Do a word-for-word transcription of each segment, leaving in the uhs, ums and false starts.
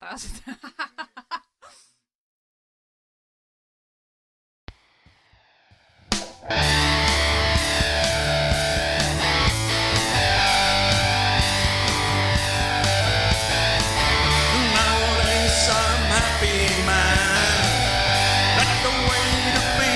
taas. Nowadays I'm happy man. That's the way to be.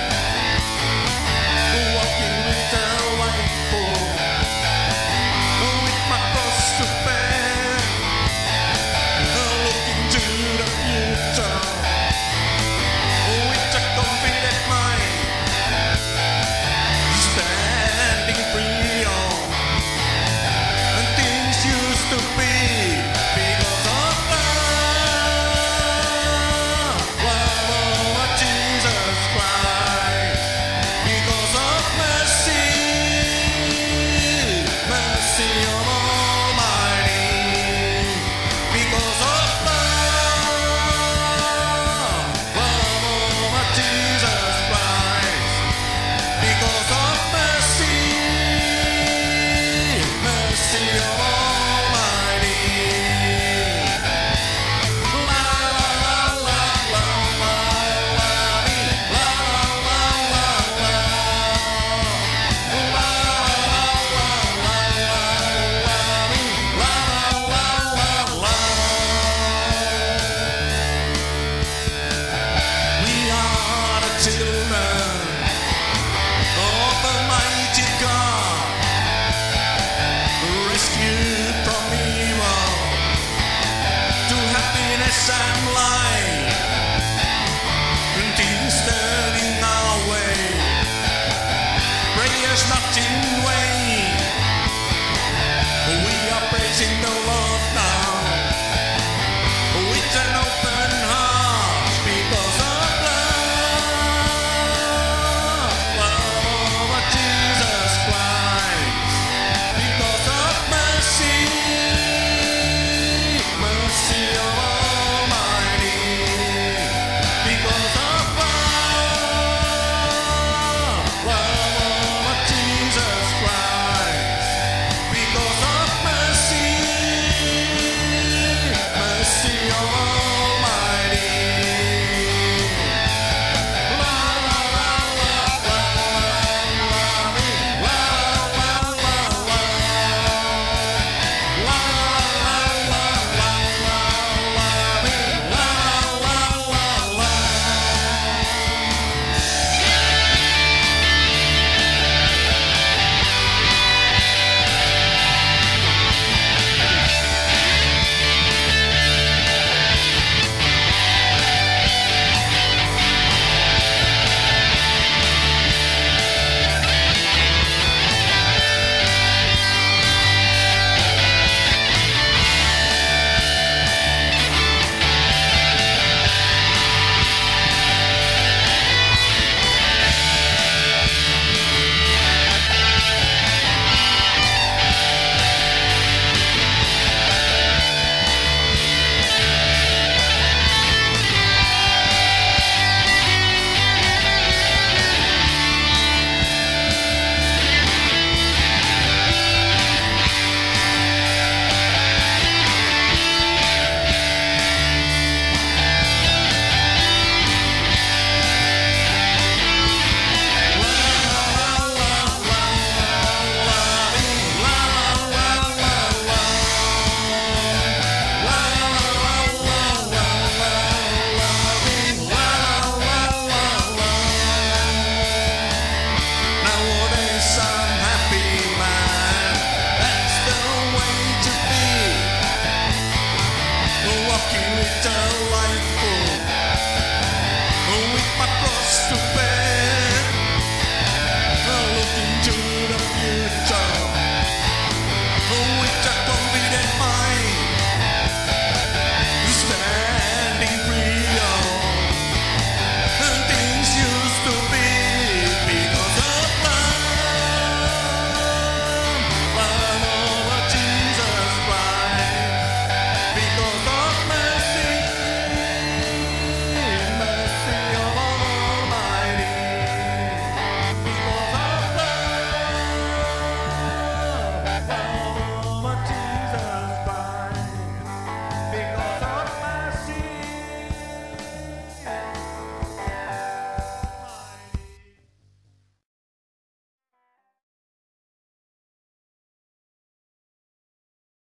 Walking with the white bull, with my cross to bear, looking to the future with a confident mind, standing free on things used to be because of love, love of Jesus Christ, because of mercy, mercy of Almighty, because of love, love of Jesus Christ, because of mercy, mercy of Almighty. La la la la la la la la la la We are the children of the mighty God, rescued from evil to happiness and life.